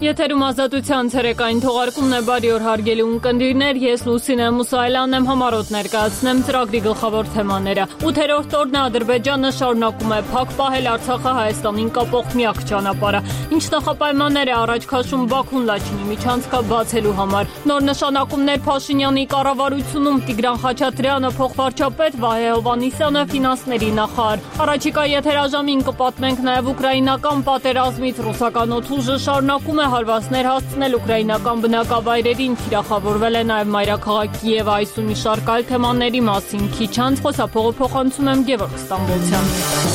Եթերում ազատության ցերեկային թողարկումն է, բարի օր հարգելի ունկնդիրներ, ես Լուսինե Մուսայելյանն եմ, համառոտ ներկայացնեմ ծրագրի գլխավոր թեմաները։ 8-րդ օրն Ադրբեջանը շարունակում է փակ պահել Արցախը Հայաստանին կապող միակ ճանապարհը։ Ինչ նախապայմաններ է առաջ քաշում Բաքուն Լաչինի միջանցքը բացելու համար։ Նոր նշանակումներ Փաշինյանի կառավարությունում, Տիգրան Խաչատրյանը փոխվարչապետ, Վահե Հովհաննիսյանը ֆինանսների նախարար։ Առաջիկա եթերաժամին կպատմենք նաև ուկրաինական պատերազմից, ռուսական օդուժը շարունակում է հարվածներ հասցնել ուկրաինական բնակավայրերին, թիրախավորվել է նաև մայրաքաղաք Կիևը, այս ու մի շարք այլ թեմաների մասին քիչ անց խոսափողը փոխանցում եմ Գևորգ Ստամբոլցյանին։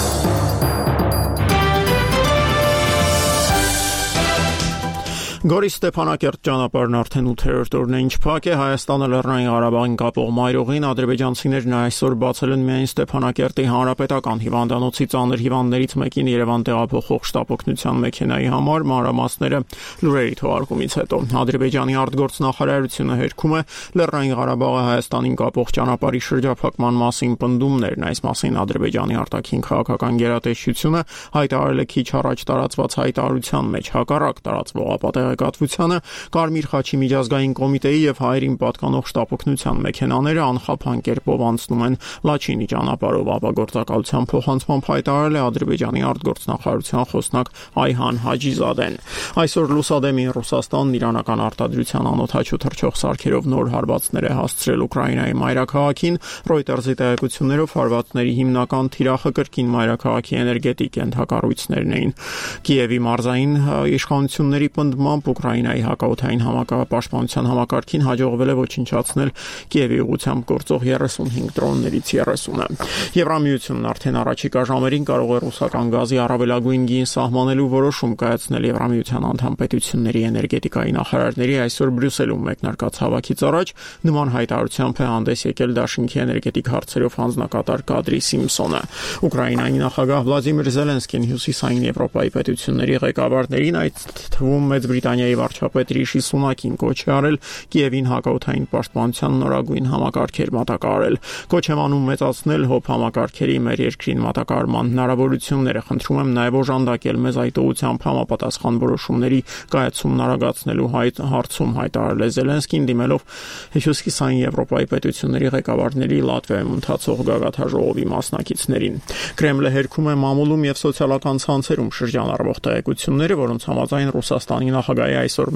Գորի Ստեփանակերտ ճանապարհն արդեն 8-րդ օրն է ինչ փակ է, Հայաստանը Լեռնային Ղարաբաղին կապող մայրուղին ադրբեջանցիներն այսօր բացել են միայն Ստեփանակերտի հանրապետական հիվանդանոցի ծանր հիվանդներից մեկին Երևան տեղափոխող շտապօգնության մեքենայի համար, մանրամասները լուրերի թողարկումից հետո։ Ադրբեջանի արտգործնախարարությունը հերքում է Լեռնային Ղարաբաղը Հայաստանին կապող ճանապարհի շրջափակման մասին պնդումներն, այս մասին Ադրբեջանի արտաքին քաղաքական գերատեսչությունը հայտարարել է քիչ առաջ տարածված հայտարարության մեջ, հակառակ տարածվող ապատեղեկատվությանը Կարմիր խաչի միջազգային կոմիտեի եւ հայերին պատկանող շտապօգնության մեքենաները անխափան կերպով անցնում են Լաչինի ճանապարհով, ապագործակալության փոխանցմամբ հայտարարել է Ադրբեջանի արտգործնախարարության խոսնակ Այհան Հաջիզադեն։ Այսօր Լուսադեմին Ռուսաստանն իրանական արտադրության անօթաչու թռչող սարքերով նոր հարվածներ է հասցրել Ուկրաինայի մայրաքաղաքին, Reuters-ի տեղեկություններով հարվածների հիմնական թիրախը կրկին մայրաքաղաքի էներգետիկ ենթակառույցներն էին։ Կիևի մարզային իշխանությունների պնդմամբ Ուկրաինայի հակաօդային համակարգապաշտպանության համակարգին հաջողվել է ոչնչացնել Կիևի ուղղությամբ գործող 35 դրոններից 30-ը։ Եվրամիությունն արդեն առաջիկա ժամերին կարող է ռուսական գազի առավելագույն գին սահմանելու որոշում կայացնել Եվրամիության անդամ պետությունների էներգետիկայի նախարարների այսօր Բրյուսելում մեկնարկած հավաքից առաջ նման հայտարարությամբ է հանդես եկել Դաշինքի էներգետիկ հարցերով հանձնակատար Կադրի Սիմփսոնը։ Ուկրաինայի նախագահ Վլադիմիր Զելենսկին հյուսիսային Եվրոպայի պետությունների ղեկավարներին, այդ թվում Մեծ Բրիտանիայի վարչապետ Ռիշի Սունակին կոչ է արել Կիևին հակաօդային պաշտպանության նորագույն համակարգեր մատակարարել։ Կոչ եմ անում մեծացնել ՀՕՊ համակարգերի մեր երկրին մատակարարման հնարավորությունները, խնդրում եմ նաև օժանդակել մեզ այդ ուղղությամբ համապատասխան որոշումների կայացումն արագացնելու հարցում հայտարարել է Զելենսկին, դիմելով հյուսիսային Եվրոպայի պետությունների ղեկավարների Լատվիայում ընթացող գագաթաժողովի մասնակիցներին։ Կրեմլը հերքում է մամուլում եւ սոցիալական ցանցերում շրջանառվող տեղեկությունները, որոնց համաձայն Ռուսաստանի նախագահի այսօր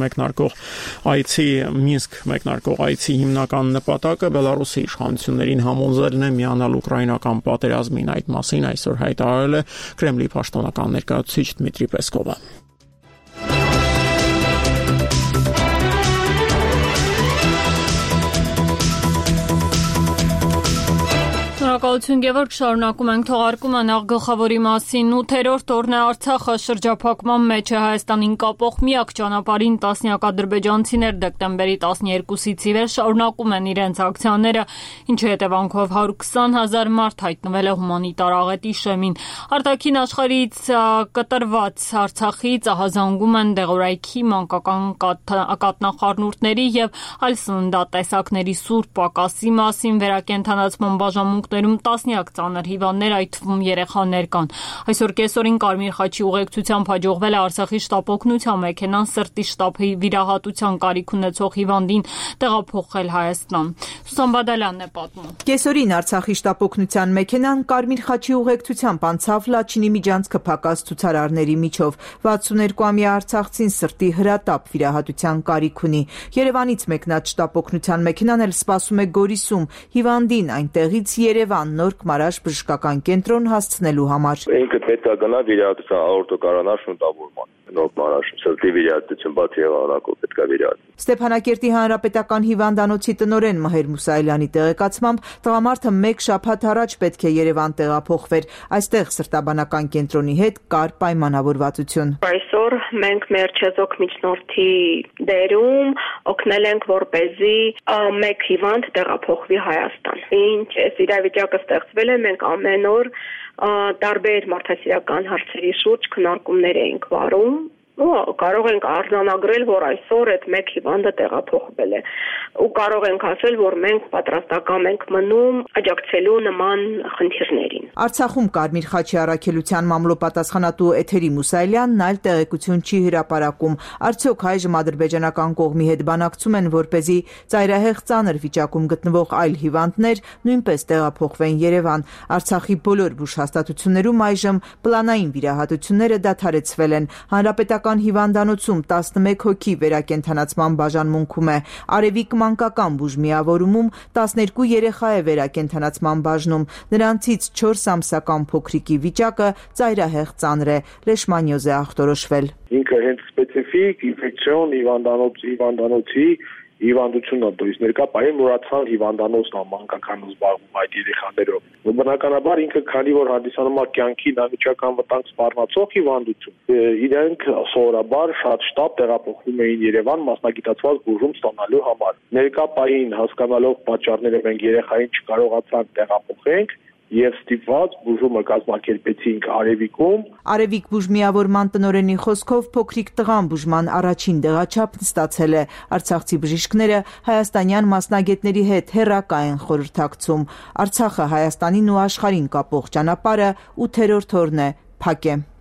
Մինսկ մեկնարկող այցի հիմնական նպատակը Բելարուսի իշխանություններին համոզելն է միանալ ուկրաինական պատերազմին։ Այդ մասին այսօր հայտարարել է Կրեմլի պաշտոնական ներկայացուցիչ Դմիտրի Պեսկովը։ Շնորհակալություն Գևորգ, շարունակում ենք թողարկումը նախ գլխավորի մասին։ 8-րդ օրն է Արցախը շրջափակման մեջ է Հայաստանին կապող միակ ճանապարհին տասնյակ ադրբեջանցիներ դեկտեմբերի 12-ից ի վեր շարունակում են իրենց ակցիաները, ինչի հետևանքով 120,000 մարդ հայտնվել է հումանիտար աղետի շեմին։ Արտաքին աշխարհից կտրված Արցախից ահազանգում են դեղորայքի, մանկական կաթնախառնուրդների եւ այլ սննդատեսակների սուր պակասի մասին վերակենդանացման բաժանմունքներում տասնյակ ծանր հիվանդներ, այդ թվում երեխաներ կան։ Այսօր կեսօրին Կարմիր խաչի ուղեկցությամբ հաջողվել է Արցախի շտապօգնության մեքենան սրտի շտապի վիրահատության կարիք ունեցող հիվանդին տեղափոխել Հայաստան։ Սուսան Բադալյանն է պատմում։ Կեսօրին Արցախի շտապօգնության մեքենան Կարմիր խաչի ուղեկցությամբ անցավ Լաչինի միջանցքը փակած ցուցարարների միջով։ 62-ամյա արցախցին սրտի հրատապ վիրահատության կարիք ունի։ Երևանից մեկնած շտապօգնության մեքենան էլ սպասում է Գորիսում հիվանդին այնտեղից Երևան Նորք Մարաշ բժշկական կենտրոն հասցնելու համար։ Ինքը պետք է գնա վիրահատության աորտոկարանար շունտավորման։ Նորք Մարաշ սրտի վիրահատություն բացի եղանակով պետք է վիրահատի։ Ստեփանակերտի հանրապետական հիվանդանոցի տնօրեն Մհեր Մուսայելյանի տեղեկացմամբ տղամարդը 1 շաբաթ առաջ պետք է Երևան տեղափոխվեր։ Այստեղ սրտաբանական կենտրոնի հետ կար պայմանավորվածություն։ Այսօր մենք մեր չեզոք միջնորդի դերում օգնել ենք, որպեսզի 1 հիվանդ տեղափոխվի Հայաստան։ Ինչ այս իրավիճակը ստեղծվել է, մենք ամեն օր տարբեր մարդասիրական հարցերի շուրջ քննարկումներ էինք վարում կարող ենք արձանագրել, որ այսօր այդ մեկ հիվանդը տեղափոխվել է ու կարող ենք ասել, որ մենք պատրաստական ենք մնում աջակցելու նման խնդիրներին։ Արցախում Կարմիր խաչի առաքելության մամլոպատասխանատու Էթերի Մուսայելյանն այլ տեղեկություն չի հրապարակում։ Արդյոք այժմ ադրբեջանական կողմի հետ բանակցում են, որպեսզի ծայրահեղ ծանր վիճակում գտնվող այլ հիվանդներ նույնպես տեղափոխվեն Երևան։ Արցախի բոլոր բուժհաստատություններում այժմ պլանային վիրահատությունները դադարեցվել են։ Հանրապետական հիվանդանոցում 11 հոգի վերակենդանացման բաժանմունքում է։ Արևիկ մանկական բուժմիավորումում 12 երեխա է վերակենդանացման բաժնում։ Նրանցից 4 ամսական փոքրիկի վիճակը ծայրահեղ ծանր է։ Լեշմանյոզ է ախտորոշվել։ Ինքը հենց սպეციფიկ ինֆեկցիոն հիվանդանոցի հիվանդությունն է, то есть ներկա պահին մուրացան հիվանդանոցն է մանկական զբաղվում այդ երեխաներով։ Բնականաբար ինքը քանի որ հանդիսանում է կյանքի անմիջական վտանգ սպառնացող հիվանդություն, իրենք սովորաբար շատ շտապ տեղափոխվում էին Երևան մասնագիտացված բուժում ստանալու համար։ Ներկա պահին հասկանալով պատճառները մենք երեխային չկարողացանք տեղափոխենք եւ ստիպված բուժումը կազմակերպեցինք Արևիկում։ Արևիկ բուժմիավորման տնօրենի խոսքով փոքրիկ տղան բուժման առաջին դեղաչափն ստացել է։ Արցախցի բժիշկները հայաստանյան մասնագետների հետ հեռակա են խորհրդակցում։ Արցախը Հայաստանին ու աշխարհին կապող ճանապարհը 8-րդ օրն է, փակ է։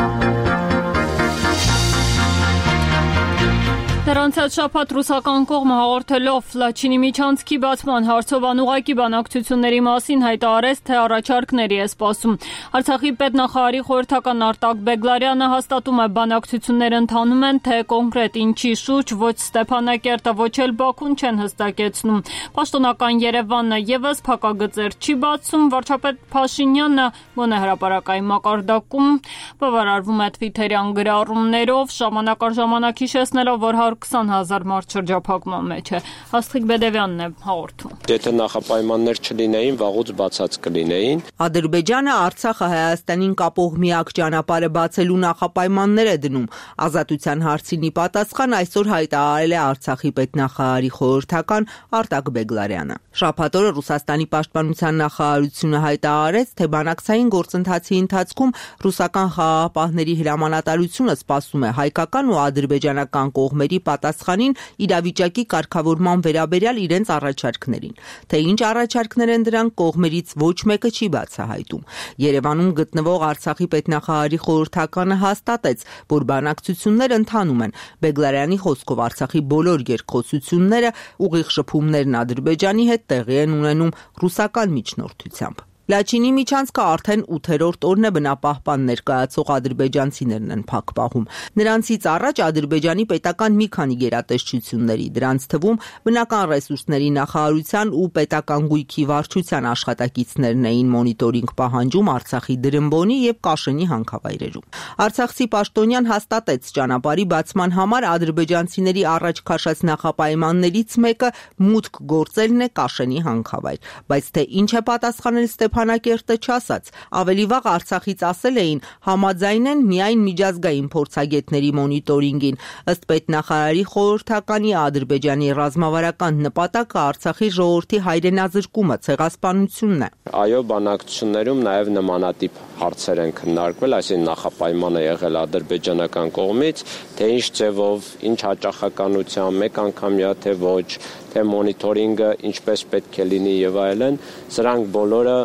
Նրանցած շաբաթ ռուսական կողմը հաղորդելով Լաչինի միջանցքի բացման հարցով անուղղակի բանակցությունների մասին հայտարարեց, թե առաջարկների է սպասում։ Արցախի պետնախարարի խորհրդական Արտակ Բեգլարյանը հաստատում է, բանակցությունները ընթանում են, թե կոնկրետ ինչի շուրջ ոչ Ստեփանակերտը, ոչ էլ Բաքուն չեն հստակեցնում։ Պաշտոնական Երևանը եւս փակագծեր չի բացում։ Վարչապետ Փաշինյանը գոնե հրապարակային մակարդակում բավարարվում է թվիթերյան գրառումներով, ժամանակ առ ժամանակ հիշեցնելով, որ 20,000 մարդ շրջափակման մեջ է։ Աստղիկ Բեդևյանն է հաղորդում։ Եթե նախապայմաններ չլինեին, վաղուց բացած կլինեին։ Ադրբեջանը Արցախը Հայաստանին կապող միակ ճանապարհը բացելու նախապայմաններ է դնում։ Ազատության հարցին ի պատասխան այսօր հայտարարել է Արցախի պետնախարարի խորհրդական Արտակ Բեգլարյանը։ Շաբաթ օրը Ռուսաստանի պաշտպանության նախարարությունը հայտարարեց, թե բանակցային գործընթացի ընթացքում ռուսական խաղաղապահների հրամանատարությունը սպասում է հայկական ու ադրբեջանական կողմերի պատասխանին իրավիճակի կարգավորման վերաբերյալ իրենց առաջարկներին։ Թե ինչ առաջարկներ են դրանք, կողմերից ոչ մեկը չի բացահայտում։ Երևանում գտնվող Արցախի պետնախարարի խորհրդականը հաստատեց, որ բանակցություններ ընթանում են։ Բեգլարյանի խոսքով Արցախի բոլոր երկխոսությունները ուղիղ շփումներն Ադրբեջանի հետ տեղի են ունենում ռուսական միջնորդությամբ։ Լաչինի միջանցքը արդեն 8-րդ օրն է բնապահպան ներկայացող ադրբեջանցիներն են փակ պահում։ Նրանցից առաջ Ադրբեջանի պետական մի քանի գերատեսչությունների, դրանց թվում բնական ռեսուրսների նախարարության ու պետական գույքի վարչության աշխատակիցներն էին մոնիտորինգ պահանջում Արցախի Դրմբոնի եւ Կաշենի հանքավայրերում։ Արցախցի պաշտոնյան հաստատեց, ճանապարհի բացման համար ադրբեջանցիների առաջ քաշած նախապայմաններից մեկը մուտք գործելն է Կաշենի հանքավայր, բայց թե ինչ է պատասխանել Ստեփանակերտը չասաց։ Ավելի վաղ Արցախից ասել էին, համաձայն են միայն միջազգային փորձագետների մոնիտորինգին։ Ըստ պետնախարարի խորհրդականի Ադրբեջանի ռազմավարական նպատակը Արցախի ժողովրդի հայրենազրկումը, ցեղասպանությունն է։ Այո, բանակցություններում նաև նմանատիպ հարցեր են քննարկվել, այսինքն նախապայմանը եղել ադրբեջանական կողմից, թե ինչ ձևով, ինչ հաճախականությամբ, մեկ անգամյա թե ոչ, թե մոնիտորինգը ինչպես պետք է լինի եւ այլն, սրանք բոլորը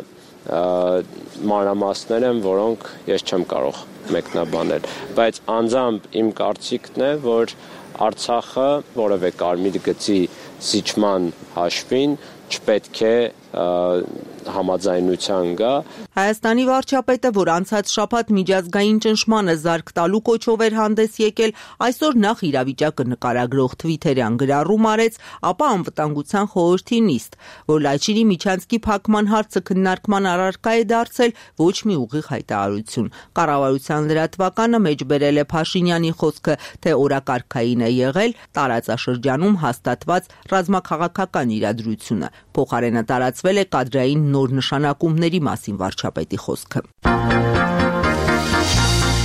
մանրամասներ են, որոնք ես չեմ կարող մեկնաբանել, բայց անձամբ իմ կարծիքն է, որ Արցախը որևէ կարմիր գծի զիջման հաշվին չպետք է համաձայնության գա։ Հայաստանի վարչապետը, որ անցած շաբաթ միջազգային ճնշմանը զարկ տալու կոչով էր հանդես եկել, այսօր նախ իրավիճակը նկարագրող թվիթերյան գրառում արեց, ապա անվտանգության խորհրդի նիստ, որ Լաչինի միջանցքի փակման հարցը քննարկման առարկա է դարձել, ոչ մի ուղիղ հայտարարություն։ Կառավարության լրատվականը մեջբերել է Փաշինյանի խոսքը, թե օրակարգային է եղել տարածաշրջանում հաստատված ռազմաքաղաքական իրադրությունը։ Փոխարենը տարածվել է կադրային նոր նշանակումների մասին վարչապետի խոսքը։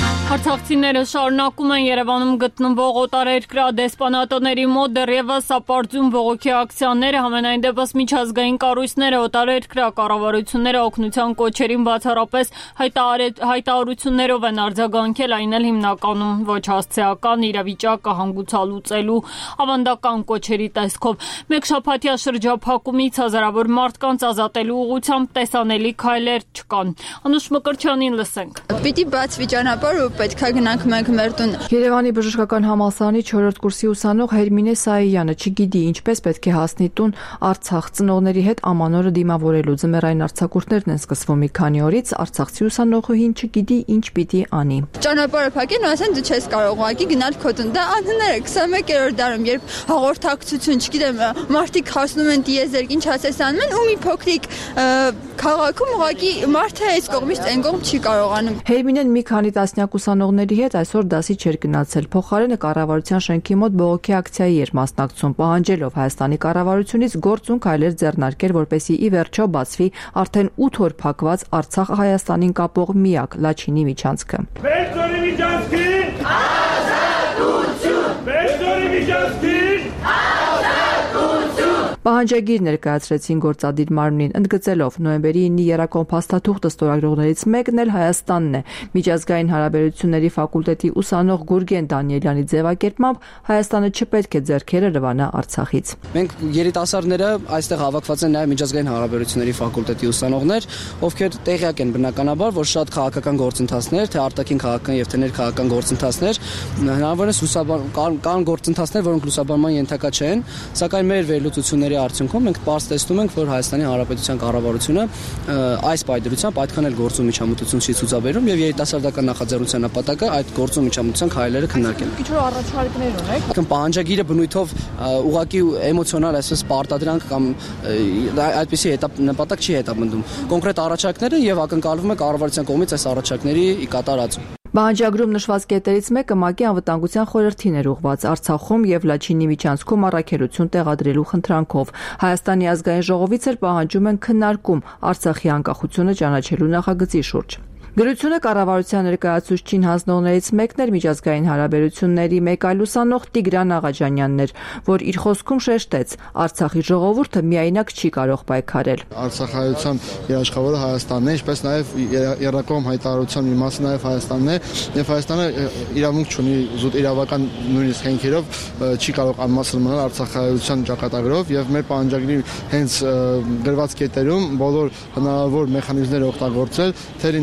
Արցախցիները շարունակում են Երևանում գտնվող օտարերկրյա դեսպանատների մոտ դեռևս ապարդյուն բողոքի ակցիաները, համենայն դեպս միջազգային կառույցները, օտարերկրյա կառավարությունները օգնության կոչերին բացառապես հայտարարություններով են արձագանքել, այն էլ հիմնականում ոչ հասցեական իրավիճակը հանգուցալուծելու ավանդական կոչերի տեսքով։ Մեկ շաբաթյա շրջափակումից հազարավոր մարդկանց ազատելու ուղղությամբ տեսանելի քայլեր չկան։ Անուշ Մկրտչյանին լսենք։ Պիտի բացվի ճանապարհը ու պետքա գնանք մենք մեր տուն։ Երևանի բժշկական համալսարանի 4-րդ կուրսի ուսանող Հերմինե Սայյանը չգիտի ինչպես պետք է հասնի տուն Արցախ ծնողների հետ ամանորը դիմավորելու։ Ձմեռային արձակուրդներն են սկսվում մի քանի օրից, արցախցի ուսանողուհին չգիտի ինչ պիտի անի։ Ճանապարհը փակեն ու ասեն դու չես կարող ուղղակի գնալ քո տուն։ Դա անհնար է 21-րդ դարում, երբ հաղորդակցություն, չգիտեմ, մարդիկ հասնում են դիեզերք, ինչ ասես անում են ու մի փոքրիկ քաղաքում ուղղակի մարդը այս կողմից այն կողմ չի կարողանում։ Հերմինեն մի քանի տասնյակ ուսանողների հետ այսօր դասի չէր գնացել։ Փոխարենը կառավարության շենքի մոտ բողոքի ակցիայի էր մասնակցում, պահանջելով Հայաստանի կառավարությունից գործուն քայլեր ձեռնարկել, որպեսզի ի վերջո բացվի արդեն 8 օր փակված Արցախ-Հայաստանին կապող միակ Լաչինի միջանցքը։ Բերձորի միջանցքին ազատություն! Բերձորի միջանցքին Պահանջագիր ներկայացրեցին գործադիր մարմնին, ընդգծելով նոյեմբերի 9-ի եռակոմ փաստաթուղթը ստորագրողներից մեկն էլ Հայաստանն է։ Միջազգային հարաբերությունների ֆակուլտետի ուսանող Գուրգեն Դանիելյանի ձևակերպմամբ Հայաստանը չպետք է ձեռքերը լվանա Արցախից։ Մենք երիտասարդները այստեղ հավաքված են նաև միջազգային հարաբերությունների ֆակուլտետի ուսանողներ, ովքեր տեղյակ են բնականաբար, որ շատ քաղաքական գործընթացներ, թե արտաքին քաղաքական եւ թե ներքաղաքական գործընթացներ, հնարավորինս կան գործընթացներ, որոնք լուսաբանման ենթակա չեն, սակայն մեր վերլուծությունների արդյունքում մենք պարզ տեսնում ենք, որ Հայաստանի Հանրապետության կառավարությունը այս պայդրությամբ այդքան էլ գործում միջամտություն չի ցուցաբերում եւ երիտասարդական նախաձեռնության նպատակը այդ գործում միջամտության քայլերը քննարկել։ Քիչ որ առաջարկներ ունեք։ Պահանջագիրը բնույթով ուղղակի էմոցիոնալ այսպես պարտադրանք կամ այդպիսի նպատակ չի հետապնդում։ Կոնկրետ առաջարկները եւ ակնկալվում է կառավարության կողմից այս առաջարկների կատարածում։ Բանջագրում նշված կետերից մեկը ՄԱԿ-ի անվտանգության խորհրդին էր ուղղված Արցախում եւ Լաչինի միջանցքում առաքելություն տեղադրելու խնդրանքով։ Հայաստանի ազգային ժողովից էլ պահանջում են քննարկում Արցախի անկախությունը ճանաչելու նախագծի շուրջ։ Գրությունը կառավարության ներկայացուցչին հանձնողներից մեկն էր միջազգային հարաբերությունների մեկ այլ ուսանող Տիգրան Աղաջանյանն էր, որ իր խոսքում շեշտեց. Արցախի ժողովուրդը միայնակ չի կարող պայքարել։ Արցախայության երաշխավորը Հայաստանն է, ինչպես նաև երրակողմ հայտարարության մի մասը նաև Հայաստանն է, եւ Հայաստանը իրավունք չունի զուտ իրավական նույնիսկ հենքերով չի կարող անմասն մնալ արցախայության ճակատագրով եւ մեր պահանջագրի հենց գրված կետերում բոլոր հնարավոր մեխանիզմները օգտագործել, թե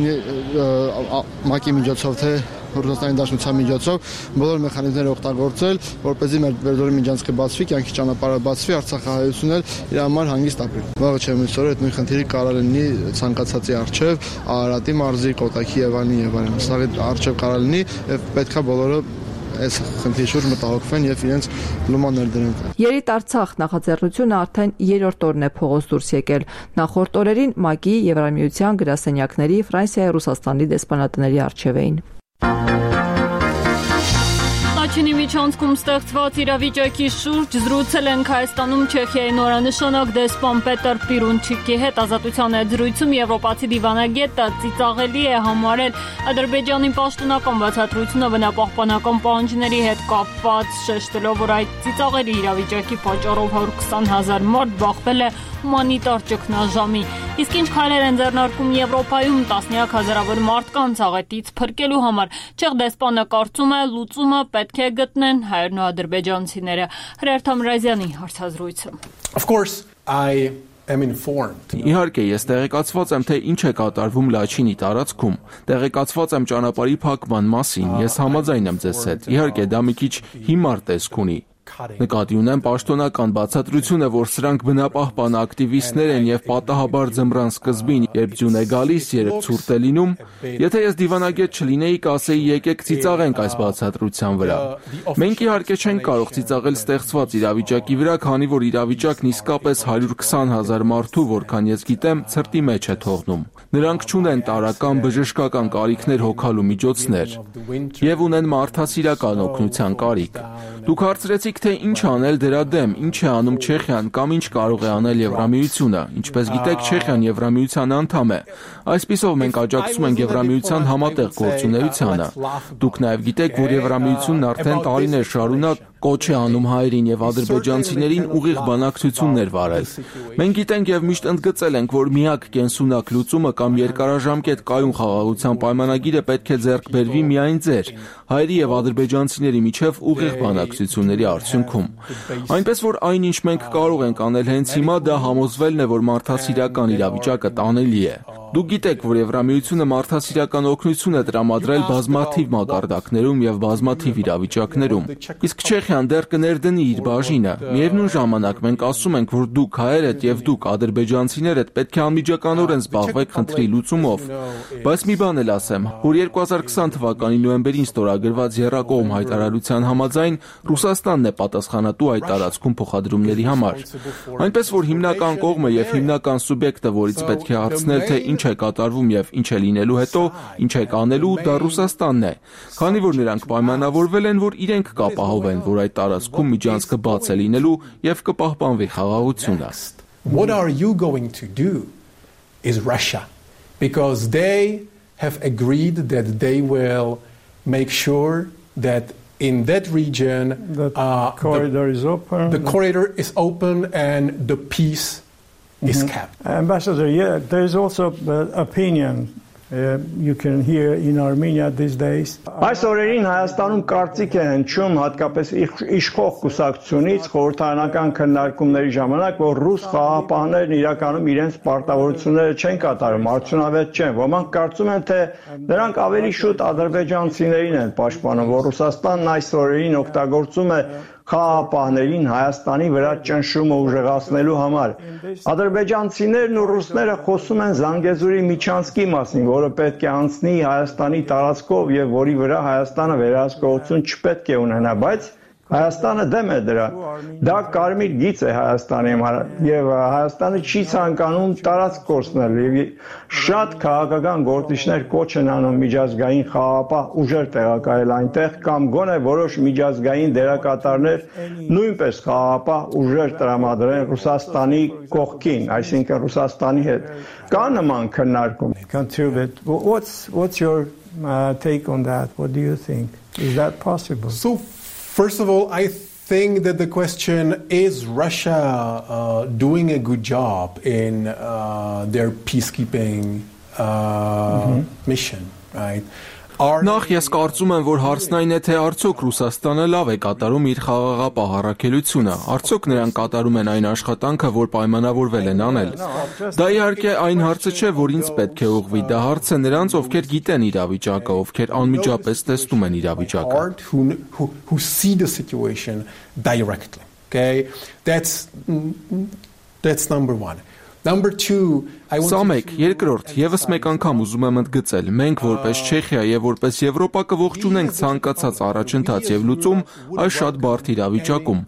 ՄԱԿ-ի միջոցով, թե Ռուսաստանի Դաշնության միջոցով բոլոր մեխանիզմները օգտագործել, որպեսզի մեր Բերձորի միջանցքը բացվի, կյանքի ճանապարհը բացվի, Արցախահայությունն էլ իր համար հանգիստ ապրի։ Վաղը չեմ հույսորը այդ նույն խնդիրը կարող լինի ցանկացածի արչև, Արարատի մարզի, Կոտայքի եւ այլն։ Սա արչև կարող լինի եւ պետքա բոլորը այս խնդրի շուրջ մտահոգվեն եւ իրենց լուման ներդրեն։ Երիտ Արցախ նախաձեռնությունը արդեն 3-րդ օրն է փողոց դուրս եկել։ Նախորդ օրերին ՄԱԿ-ի, Եվրամիության գրասենյակների, Ֆրանսիայի, Ռուսաստանի դեսպանատների առջև էին։ Լաչինի միջանցքում ստեղծված իրավիճակի շուրջ զրուցել ենք Հայաստանում Չեխիայի նորանշանակ դեսպան Պետր Պիրունչիկի հետ։ Ազատության այդ զրույցում եվրոպացի դիվանագետը ծիծաղելի է համարել Ադրբեջանի պաշտոնական բացատրությունը բնապահպանական պահանջների հետ կապված, շեշտելով, որ այդ ծիծաղելի իրավիճակի պատճառով 120,000 մարդ բախվել է հումանիտար ճգնաժամի։ Իսկ ինչ քայլեր են ձեռնարկում Եվրոպայում տասնյակ հազարավոր մարդկանց աղետից փրկելու համար։ Չեխ դեսպանը կարծում է, լուծումը պետք է գտնեն հայերն ու ադրբեջանցիները։ Հրեր Թամրազյանի հարցազրույցը։ Իհարկե, ես տեղեկացված եմ, թե ինչ է կատարվում Լաչինի տարածքում։ Տեղեկացված եմ ճանապարհի փակման մասին։ Ես համաձայն եմ ձեզ հետ։ Իհարկե, դա մի քիչ հիմար տեսք ունի։ Նկատի ունեմ պաշտոնական բացատրությունը, որ սրանք բնապահպան ակտիվիստներ են եւ պատահաբար ձմռան սկզբին, երբ ձյուն է գալիս, երբ ցուրտ է լինում, եթե ես դիվանագետ չլինեի, կասեի եկեք ծիծաղենք այս բացատրության վրա։ Մենք իհարկե չենք կարող ծիծաղել ստեղծված իրավիճակի վրա, քանի որ իրավիճակն իսկապես 120,000 մարդու, որքան ես գիտեմ, ցրտի մեջ է թողնում։ Նրանք չունեն տարրական բժշկական կարիքներ հոգալու միջոցներ եւ ունեն մարդասիրական օգնության կարիք։ Դուք հարցրեցիք, թե ինչ անել դրա դեմ, ինչ է անում Չեխիան կամ ինչ կարող է անել Եվրամիությունը։ Ինչպես գիտեք, Չեխիան Եվրամիության անդամ է։ Այսպիսով մենք աջակցում ենք Եվրամիության համատեղ գործունեությանը։ Դուք նաև գիտեք, որ Եվրամիությունն արդեն տարիներ շարունակ կոչ է անում հայերին եւ ադրբեջանցիներին ուղիղ բանակցություններ վարել։ Մենք գիտենք եւ միշտ ընդգծել ենք, որ միակ կենսունակ լուծումը կամ երկարաժամկետ կայուն խաղաղության պայմանագիրը պետք է ձեռք բերվի միայն ձեր, հայերի եւ ադրբեջանցիների միջև ուղիղ բանակցությունների արդյունքում։ Այնպես որ այնինչ մենք կարող ենք անել հենց հիմա, դա համոզվելն է, որ մարդասիրական իրավիճակը տանելի է։ Դուք գիտեք, որ Եվրամիությունը մարդասիրական օգնություն է տրամադրել բազմաթիվ մակարդակներում եւ բազմաթիվ իրավիճակներում։ Իսկ Չեխիան դեռ կներդնի իր բաժինը։ Միևնույն ժամանակ մենք ասում ենք, որ դուք հայերդ եւ դուք ադրբեջանցիներդ պետք է անմիջականորեն զբաղվեք խնդրի լուծումով։ Բայց մի բան էլ ասեմ, որ 2020 թվականի նոյեմբերին ստորագրված եռակողմ հայտարարության համաձայն Ռուսաստանն է պատասխանատու այդ տարածքում փոխադրումների համար։ Այնպես որ հիմնական կողմը եւ հիմնական սուբյեկտը, որից պետք է հարցնել, թե ինչ է կատարվում եւ ինչ է լինելու հետո, ինչ է կանելու, դա Ռուսաստանն է, քանի որ նրանք պայմանավորվել են, որ իրենք կապահովեն, որ այդ տարածքում միջանցքը բաց է լինելու եւ կպահպանվի խաղաղությունը։ What are you going to do is Russia, because they have agreed that they will make sure that in that region the corridor is open. The corridor is open and the peace is kept. Ambassador, yeah, there is also opinion you can hear in Armenia these days. Այս օրերին Հայաստանում կարծիք է հնչում հատկապես իշխող կուսակցությունից խորհրդարանական քննարկումների ժամանակ, որ ռուս խաղաղապահներն իրականում իրենց պարտավորությունները չեն կատարում, արդյունավետ չեն։ Ոմանք կարծում են, թե նրանք ավելի շուտ ադրբեջանցիներին են պաշտպանում, որ Ռուսաստանն այս օրերին օգտագործում է խաղաղապահներին Հայաստանի վրա ճնշումը ուժեղացնելու համար։ Ադրբեջանցիներն ու ռուսները խոսում են Զանգեզուրի միջանցքի մասին, որը պետք է անցնի Հայաստանի տարածքով եւ որի վրա Հայաստանը վերահսկողություն չպետք է ունենա, բայց Հայաստանը դեմ է դրա։ Դա կարմիր գիծ է Հայաստանի համար եւ Հայաստանը չի ցանկանում տարածք կորցնել եւ շատ քաղաքական գործիչներ կոչ են անում միջազգային խաղաղապահ ուժեր տեղակայել այնտեղ կամ գոնե որոշ միջազգային դերակատարներ նույնպես խաղաղապահ ուժեր տրամադրեն Ռուսաստանի կողքին, այսինքն Ռուսաստանի հետ։ Կա նման քննարկում։ What's your take on that? What do you think? Is that possible? First of all, I think that the question is Russia doing a good job in their peacekeeping mission, right? Նախ ես կարծում եմ, որ հարցն այն է, թե արդյոք Ռուսաստանը լավ է կատարում իր խաղաղապահ առաքելությունը, արդյոք նրանք կատարում են այն աշխատանքը, որ պայմանավորվել են անել։ Դա իհարկե այն հարցը չէ, որ ինձ պետք է ուղղվի, դա հարց է նրանց, ովքեր գիտեն իրավիճակը, ովքեր անմիջապես տեսնում են իրավիճակը։ Who see the situation directly, okay? That's number one. Number two, Սա մեկ, երկրորդ, եւս մեկ անգամ ուզում եմ ընդգծել, մենք որպես Չեխիա եւ որպես Եվրոպա կողջունենք ցանկացած առաջընթաց եւ լուծում այս շատ բարդ իրավիճակում։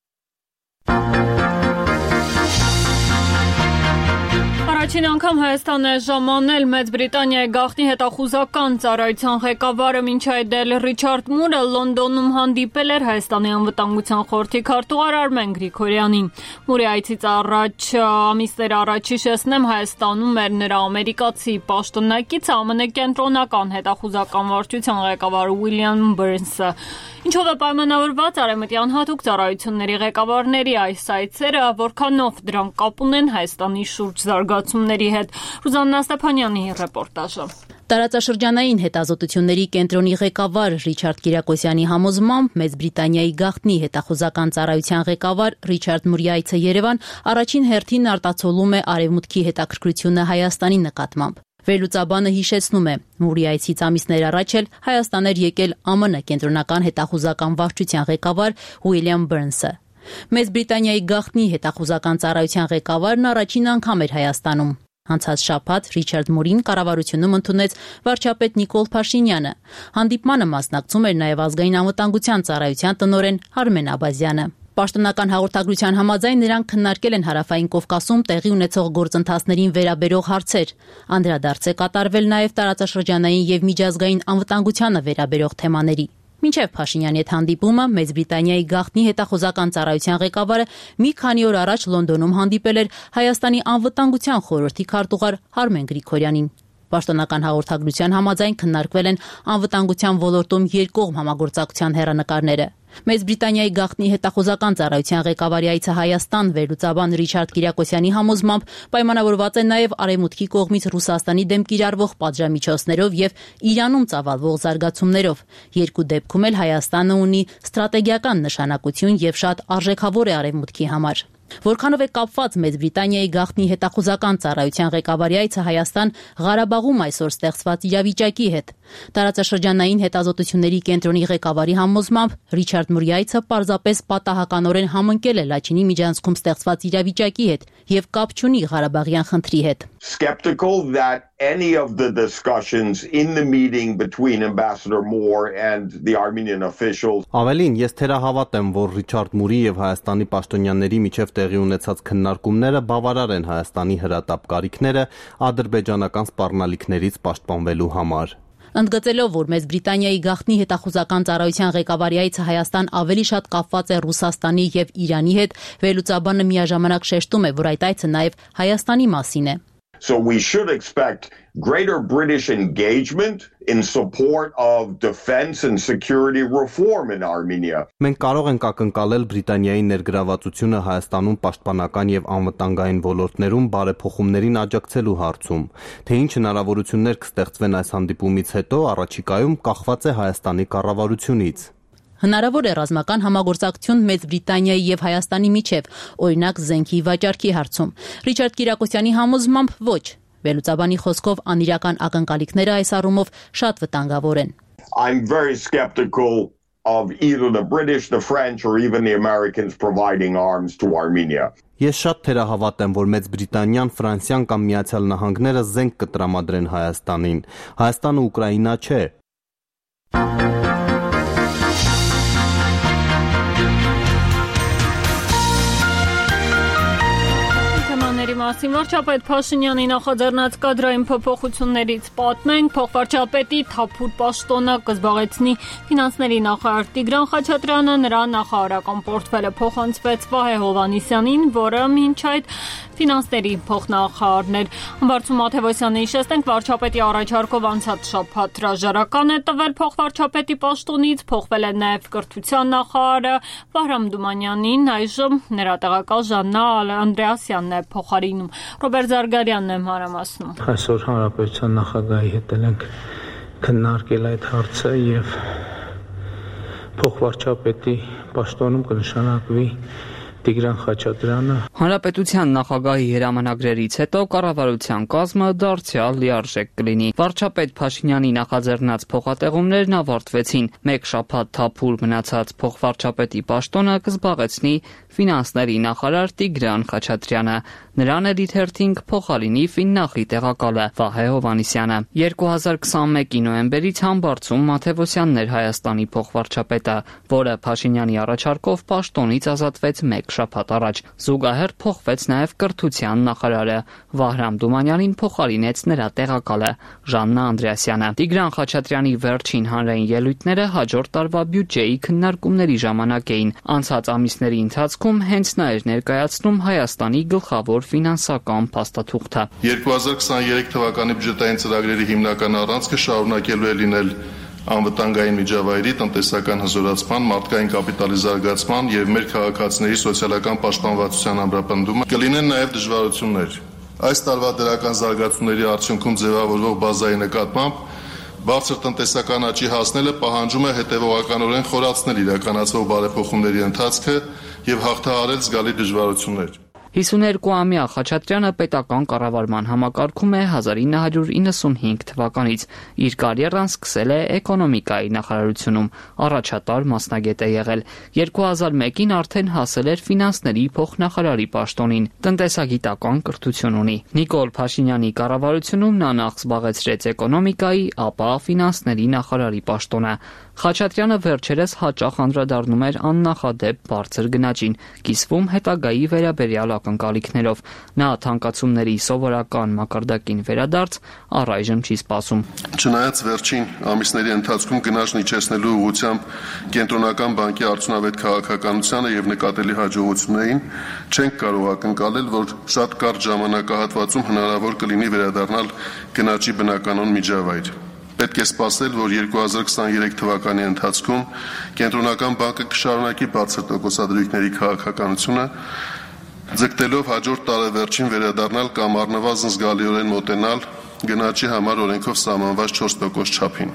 Առաջին անգամ Հայաստան է ժամանել Մեծ Բրիտանիայի գաղտնի հետախուզական ծառայության ղեկավարը մինչ այդ էլ Ռիչարդ Մուրը Լոնդոնում հանդիպել էր Հայաստանի անվտանգության խորհրդի քարտուղար Արմեն Գրիգորյանին։ Մուրի այցից առաջ ամիսներ առաջ հիշեցնեմ Հայաստանում էր նրա ամերիկացի պաշտոնակից ԱՄՆ կենտրոնական հետախուզական վարչության ղեկավար Ուիլյամ Բըրնսը։ Ինչով է պայմանավորված արևմտյան հատուկ ծառայությունների ղեկավարների այս այցերը, որքանով դրանք կապ ունեն Հայաստանի շուրջ զարգացումների հետ։ Ռուզաննա Ստեփանյանի ռեպորտաժը։ Տարածաշրջանային հետազոտությունների կենտրոնի ղեկավար Ռիչարդ Կիրակոսյանի համոզմամբ Մեծ Բրիտանիայի գաղտնի հետախուզական ծառայության ղեկավար Ռիչարդ Մուրի այցը Երևան առաջին հերթին արտացոլում է արևմուտքի հետաքրքրությունը Հայաստանի նկատմամբ։ Վերլուծաբանը հիշեցնում է, Մուրի այցից ամիսներ առաջ էլ Հայաստան էր եկել ԱՄՆ կենտրոնական հետախուզական վարչության ղեկավար Ուիլյամ Բըրնսը։ Մեծ Բրիտանիայի գաղտնի հետախուզական ծառայության ղեկավարն առաջին անգամ էր Հայաստանում։ Անցած շաբաթ Ռիչարդ Մուրին կառավարությունում ընդունեց վարչապետ Նիկոլ Փաշինյանը։ Հանդիպմանը մասնակցում էր նաև ազգային անվտանգության ծառայության տնօրեն Արմեն Աբազյանը։ Պաշտոնական հաղորդագրության համաձայն նրանք քննարկել են Հարավային Կովկասում տեղի ունեցող գործընթացներին վերաբերող հարցեր։ Անդրադարձ է կատարվել նաև տարածաշրջանային եւ միջազգային անվտանգությանը վերաբերող թեմաների։ Մինչև Փաշինյանի հետ հանդիպումը Մեծ Բրիտանիայի գաղտնի հետախուզական ծառայության ղեկավարը մի քանի օր առաջ Լոնդոնում հանդիպել էր Հայաստանի անվտանգության խորհրդի քարտուղար Արմեն Գրիգորյանին։ Պաշտոնական հաղորդագրության համաձայն քննարկվել են անվտանգության ոլորտում երկկողմ համագործակցության հեռանկարները։ Մեծ Բրիտանիայի գաղտնի հետախուզական ծառայության ղեկավարի այցը Հայաստան վերլուծաբան Ռիչարդ Կիրակոսյանի համոզմամբ պայմանավորված է նաև Արևմուտքի կողմից Ռուսաստանի դեմ կիրառվող պատժամիջոցներով եւ Իրանում ծավալվող զարգացումներով։ Երկու դեպքում էլ Հայաստանը ունի ստրատեգիական նշանակություն եւ շատ արժեքավոր է Արևմուտքի համար։ Որքանով է կապված Մեծ Բրիտանիայի գաղտնի հետախուզական ծառայության ղեկավարի այցը Հայաստան Ղարաբաղում այսօր ստեղծված իրավիճակի հետ։ Տարածաշրջանային հետազոտությունների կենտրոնի ղեկավարի համոզմամբ Ռիչարդ Մուրի այցը պարզապես պատահականորեն համընկել է Լաչինի միջանցքում ստեղծված իրավիճակի հետ եւ կապ չունի Ղարաբաղյան խնդրի հետ։ Skeptical that any of the discussions in the meeting between Ambassador Moore and the Armenian officials. Ավելին, ես թերահավատ եմ, որ Ռիչարդ Մուրի եւ Հայաստանի պաշտոնյաների միջև տեղի ունեցած քննարկումները բավարար են Հայաստանի հրատապ կարիքները ադրբեջանական սպառնալիքներից պաշտպանվելու համար։ Ընդգծելով, որ Մեծ Բրիտանիայի գաղտնի հետախուզական ծառայության ղեկավարի այցը Հայաստան ավելի շատ կապված է Ռուսաստանի եւ Իրանի հետ, վերլուծաբանը միաժամանակ շեշտում է, որ այդ այցը նաեւ Հայաստանի մասին է։ So we should expect greater British engagement in support of defense and security reform in Armenia. Մենք կարող ենք ակնկալել Բրիտանիայի ներգրավվածությունը Հայաստանում պաշտպանական եւ անվտանգային ոլորտներում բարեփոխումներին աջակցելու հարցում։ Թե ինչ հնարավորություններ կստեղծվեն այս հանդիպումից հետո, առաջիկայում կախված է Հայաստանի կառավարությունից։ Հնարավոր է ռազմական համագործակցություն Մեծ Բրիտանիայի եւ Հայաստանի միջև, օրինակ զենքի վաճառքի հարցում։ Ռիչարդ Կիրակոսյանի համոզմամբ ոչ։ Վերլուծաբանի խոսքով անիրական ակնկալիքները այս առումով շատ վտանգավոր են։ I'm very skeptical of either the British, the French or even the Americans providing arms to Armenia. Ես շատ թերահավատ եմ, որ Մեծ Բրիտանիան, Ֆրանսիան կամ Միացյալ Նահանգները զենք կտրամադրեն Հայաստանին։ Հայաստանը Ուկրաինա չէ։ Մասին վարչապետ Փաշինյանի նախաձեռնած կադրային փոփոխություններից պատմենք, փոխվարչապետի թափուր պաշտոնը կզբաղեցնի ֆինանսների նախարար Տիգրան Խաչատրյանը, նրա նախարարական պորտֆելը փոխանցվեց Վահե Հովհաննիսյանին, որը մինչ այդ ֆինանսների փոխնախարարն էր։ Համբարձում Մաթևոսյանը հիշեցնենք, վարչապետի առաջարկով անցած շաբաթ հրաժարական է տվել փոխվարչապետի պաշտոնից, փոխվել է նաև կրթության նախարարը Վահրամ Դումանյանին, այժմ նրա տեղակալ Ժաննա Անդրեասյանն է փոխարինում։ Ռոբերտ Զարգարյանն է մանրամասնում։ Այսօր հանրապետության նախագահի հետ ենք քննարկել այդ հարցը եւ փոխվարչապետի պաշտոնում կնշանակվի Տիգրան Խաչատրյանը։ Հանրապետության նախագահի հրամանագրերից հետո կառավարության կազմը դարձյալ լիարժեք կլինի։ Վարչապետ Փաշինյանի նախաձեռնած փոխատեղումներն ավարտվեցին։ Մեկ շաբաթ թափուր մնացած փոխվարչապետի պաշտոնը կզբաղեցնի ֆինանսների նախարար Տիգրան Խաչատրյանը։ Նրան էլ իր հերթին փոխարինի Ֆիննախի տեղակալը Վահե Հովհաննիսյանը։ 2021-ի նոյեմբերից Համբարձում Մաթևոսյանն էր Հայաստանի փոխվարչապետը, որը Փաշինյանի առաջարկով պաշտոնից ազատվեց մեկ շաբաթ առաջ։ Զուգահեռ փոխվեց նաև կրթության նախարարը։ Վահրամ Դումանյանին փոխարինեց նրա տեղակալը Ժաննա Անդրեասյանը։ Տիգրան Խաչատրյանի վերջին հանրային ելույթները հաջորդ տարվա բյուջեի քննարկումների ժամանակ էին։ Անցած ամիսների ընթացքում հենց նա էր ներկայացնում Հայաստանի գլխավոր ֆինանսական փաստաթուղթը։ 2023 թվականի բյուջետային ծրագրերի հիմնական առանցքը շարունակելու է լինել անվտանգային միջավայրի տնտեսական հզորացման, մարդկային կապիտալի զարգացման եւ մեր քաղաքացիների սոցիալական պաշտպանվածության ամրապնդումը։ Կլինեն նաեւ դժվարություններ։ Այս տարվա դրական զարգացումների արդյունքում ձևավորվող բազայի նկատմամբ բարձր տնտեսական աճի հասնելը պահանջում է հետևողականորեն խորացնել իրականացվող բարեփոխումների ընթացքը եւ հաղթահարել զգալի դժվարություններ։ 52-ամյա Խաչատրյանը պետական կառավարման համակարգում է 1995 թվականից։ Իր կարիերան սկսել է էկոնոմիկայի նախարարությունում, առաջատար մասնագետ է եղել։ 2001-ին արդեն հասել էր ֆինանսների փոխնախարարի պաշտոնին, տնտեսագիտական կրթություն ունի։ Նիկոլ Փաշինյանի կառավարությունում նա նախ զբաղեցրեց էկոնոմիկայի, ապա ֆինանսների նախարարի պաշտոնը։ Խաչատրյանը վերջերս հաճախ անդրադառնում էր աննախադեպ բարձր գնաճին, կիսվում հետագայի վերաբերյալ ակնկալիքներով։ Նա թանկացումների սովորական մակարդակին վերադարձ առայժմ չի սպասում։ Չնայած վերջին ամիսների ընթացքում գնաճն իջեցնելու ուղղությամբ կենտրոնական բանկի արդյունավետ քաղաքականությանը եւ նկատելի հաջողություններին, չենք կարող ակնկալել, որ շատ կարճ ժամանակահատվածում հնարավոր կլինի վերադառնալ գնաճի բնականon միջավայր։ Պետք է սպասել, որ 2023 թվականի ընթացքում կենտրոնական բանկը կշարունակի բարձր տոկոսադրույքների քաղաքականությունը, ձգտելով հաջորդ տարեվերջին վերադառնալ կամ առնվազն զգալիորեն մոտենալ գնաճի համար օրենքով սահմանված 4% չափին։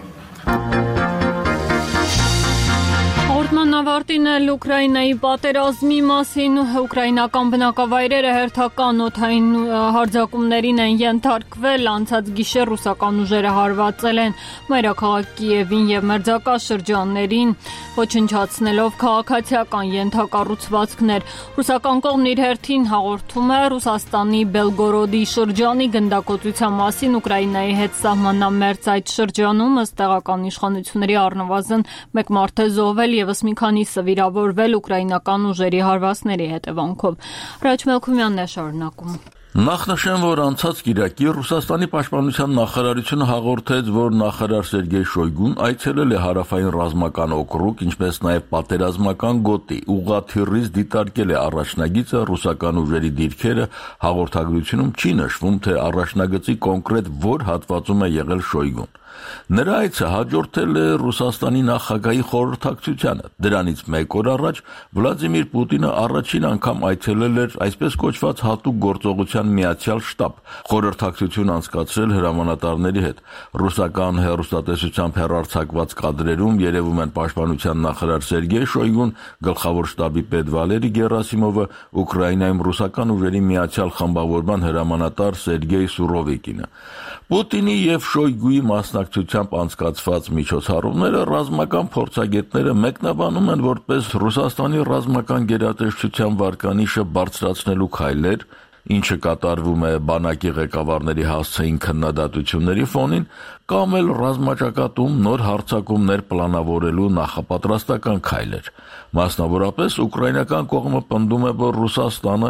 Ավարտին էլ Ուկրաինայի պատերազմի մասին ուկրաինական բնակավայրերը հերթական օդային հարձակումներին են ենթարկվել, անցած գիշեր ռուսական ուժերը հարվածել են մայրաքաղաք Կիևին եւ մերձակա շրջաններին, ոչնչացնելով քաղաքացիական ենթակառուցվածքներ։ Ռուսական կողմն իր հերթին հաղորդում է Ռուսաստանի Բելգորոդի շրջանի գնդակոծության մասին Ուկրաինայի հետ սահմանամերձ այդ շրջանում ըստ տեղական իշխանությունների առնվազն մեկ մարդ է զոհվել եւս մի քանիսը վիրավորվել ուկրաինական ուժերի հարվածների հետևանքով։ Ռաջ Մելքումյանն է շարունակում։ Նախնշեմ, որ անցած կիրակի Ռուսաստանի պաշտպանության նախարարությունը հաղորդեց, որ նախարար Սերգեյ Շոյգուն այցելել է հարավային ռազմական օկրուգ, ինչպես նաև պատերազմական գոտի, ուղղաթիռից դիտարկել է առաջնագիծը, ռուսական ուժերի դիրքերը, հաղորդագրությունում չի նշվում, թե առաջնագծի կոնկրետ որ հատվածում է եղել Շոյգուն։ Նրա այցը հաջորդել է Ռուսաստանի նախագահի խորհրդակցությանը։ Դրանից մեկ օր առաջ Վլադիմիր Պուտինը առաջին անգամ այցելել էր այսպես կոչված հատուկ գործողության միացյալ շտաբ, խորհրդակցություն անցկացրել հրամանատարների հետ։ Ռուսական հեռուստատեսությամբ հեռարձակված կադրերում երևում են պաշտպանության նախարար Սերգեյ Շոյգուն, գլխավոր շտաբի պետ Վալերի Գերասիմովը, Ուկրաինայում ռուսական ուժերի միացյալ խմբավորման հրամանատար Սերգեյ Սուրովիկինը։ Պուտինի եւ Շոյգուի մասնակցությամբ անցկացված միջոցառումները ռազմական փորձագետները մեկնաբանում են որպես Ռուսաստանի ռազմական գերատեսչության վարկանիշը բարձրացնելու քայլեր, ինչը կատարվում է բանակի ղեկավարների հասցեին քննադատությունների ֆոնին, կամ էլ ռազմաճակատում նոր հարձակումներ պլանավորելու նախապատրաստական քայլեր։ Մասնավորապես ուկրաինական կողմը պնդում է, որ Ռուսաստանը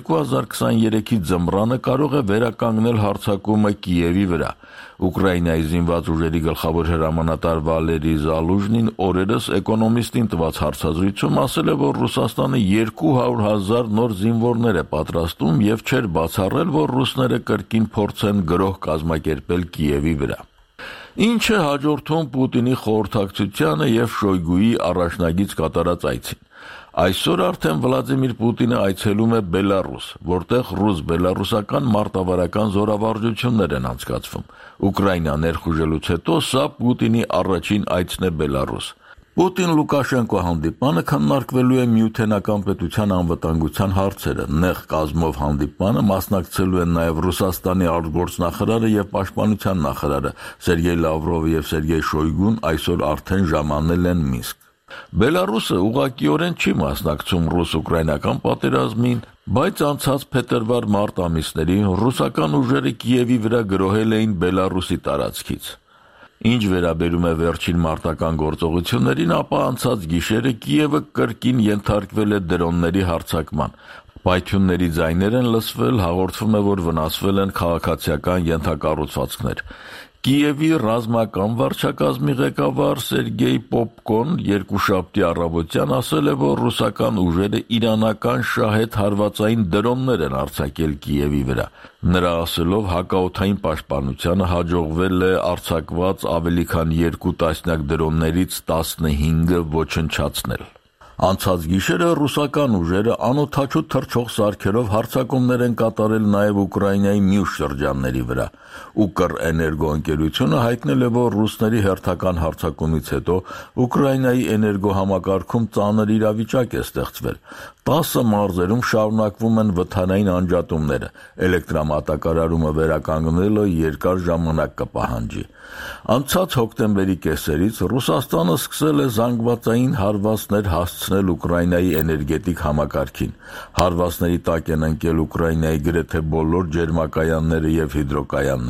2023-ի ձմռանը կարող է վերականգնել հարձակումը Կիևի վրա։ Ուկրաինայի զինված ուժերի գլխավոր հրամանատար Վալերի Զալուժնին օրերս Էկոնոմիստին տված հարցազրույցում ասել է, որ Ռուսաստանը 200,000 նոր զինվորներ է պատրաստում եւ չէր բացառել, որ ռուսները կրկին փորձեն գրոհ կազմակերպել Կիևի վրա։ Ինչ է հաջորդում Պուտինի խորհրդակցությանը եւ Շոյգուի առաջնագիծ կատարած այցին։ Այսօր արդեն Վլադիմիր Պուտինը այցելում է Բելարուս, որտեղ ռուս-բելարուսական մարտավարական զորավարժություններ են անցկացվում։ Ուկրաինա ներխուժելուց հետո սա Պուտինի առաջին այցն է Բելարուս։ Պուտին-Լուկաշենկո հանդիպանը քննարկվելու է Միութենական պետության անվտանգության հարցերը։ Նեղ կազմով հանդիպանը մասնակցելու են նաև Ռուսաստանի արտգործնախարարը եւ պաշտպանության նախարարը Սերգեյ Լավրովը եւ Սերգեյ Շոյգուն այսօր արդեն ժամանել են Մինսկ։ Բելարուսը ուղղակիորեն չի մասնակցում ռուս-ուկրաինական պատերազմին, բայց անցած փետրվար-մարտ ամիսներին ռուսական ուժերը Կիևի վրա գրոհել էին Բելարուսի տարածքից։ Ինչ վերաբերում է վերջին մարտական գործողություններին, ապա անցած գիշերը Կիևը կրկին ենթարկվել է դրոնների հարձակման։ Պայթյունների ձայներ են լսվել, հաղորդվում է, որ վնասվել են քաղաքացիական ենթակառուցվածքներ։ Կիևի ռազմական վարչակազմի ղեկավար Սերգեյ Պոպկոն երկուշաբթի առավոտյան ասել է, որ ռուսական ուժերը իրանական շահեդ հարվածային դրոններ են արձակել Կիևի վրա։ Նրա ասելով հակաօդային պաշտպանությանը հաջողվել է արձակված ավելի քան 2 տասնյակ դրոններից 15-ը ոչնչացնել։ Անցած գիշերը ռուսական ուժերը անօդաչու թռչող սարքերով հարձակումներ են կատարել նաև Ուկրաինայի մյուս շրջանների վրա։ Ուկր էներգոընկերությունը հայտնել է, որ ռուսների հերթական հարձակումից հետո Ուկրաինայի էներգոհամակարգում ծանր իրավիճակ է ստեղծվել։ 10 մարզերում շարունակվում են վթարային անջատումները, էլեկտրամատակարարումը վերականգնելը երկար ժամանակ կպահանջի։ Անցած հոկտեմբերի կեսերից Ռուսաստանը սկսել է զանգվածային հարվածներ հասցնել Ուկրաինայի էներգետիկ համակարգին։ Հարվածների տակ են ընկել Ուկրաինայի գրեթե բոլոր ջերմակայանները եւ հիդրոկայանները։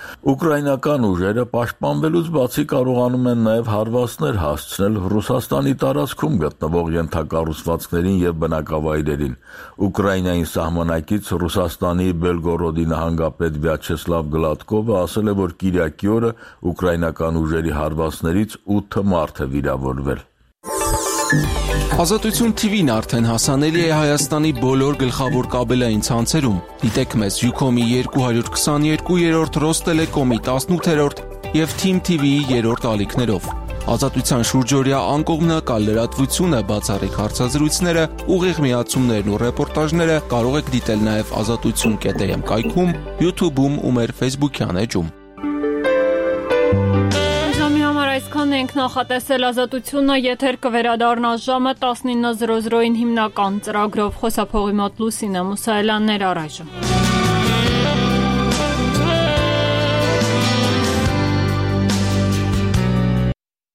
Ուկրաինական ուժերը պաշտպանվելուց բացի կարողանում են նաև հարվածներ հասցնել Ռուսաստանի տարածքում գտնվող ենթակառուցվածքներին եւ բնակավայրերին։ Ուկրաինայի սահմանակից Ռուսաստանի Բելգորոդի նահանգապետ Վյաչեսլավ Գլադկովը ասել է, որ Կիրակի օրը ուկրաինական ուժերի հարվածներից 8 մարդ է վիրավորվել։ Ազատություն TV-ն արդեն հասանելի է Հայաստանի բոլոր գլխավոր կաբելային ցանցերում։ Դիտեք մեզ Ucom-ի 222-րդ, Ռոստելեկոմի 18-րդ եւ Team TV-ի 3-րդ ալիքներով։ Ազատության շուրջօրյա անկողմնակալ լրատվությունը, բացառիկ հարցազրույցները, ուղիղ միացումներն ու ռեպորտաժները կարող եք դիտել նաեւ azatutsun.am կայքում, YouTube-ում ու մեր Facebook-յան էջում։ Այսքան ենք նախատեսել ազատությունը, եթեր կվերադառնա ժամը 19:00-ին հիմնական ծրագրով։ Խոսափողի մոտ Լուսինե Մուսայելյաններ առայժմ։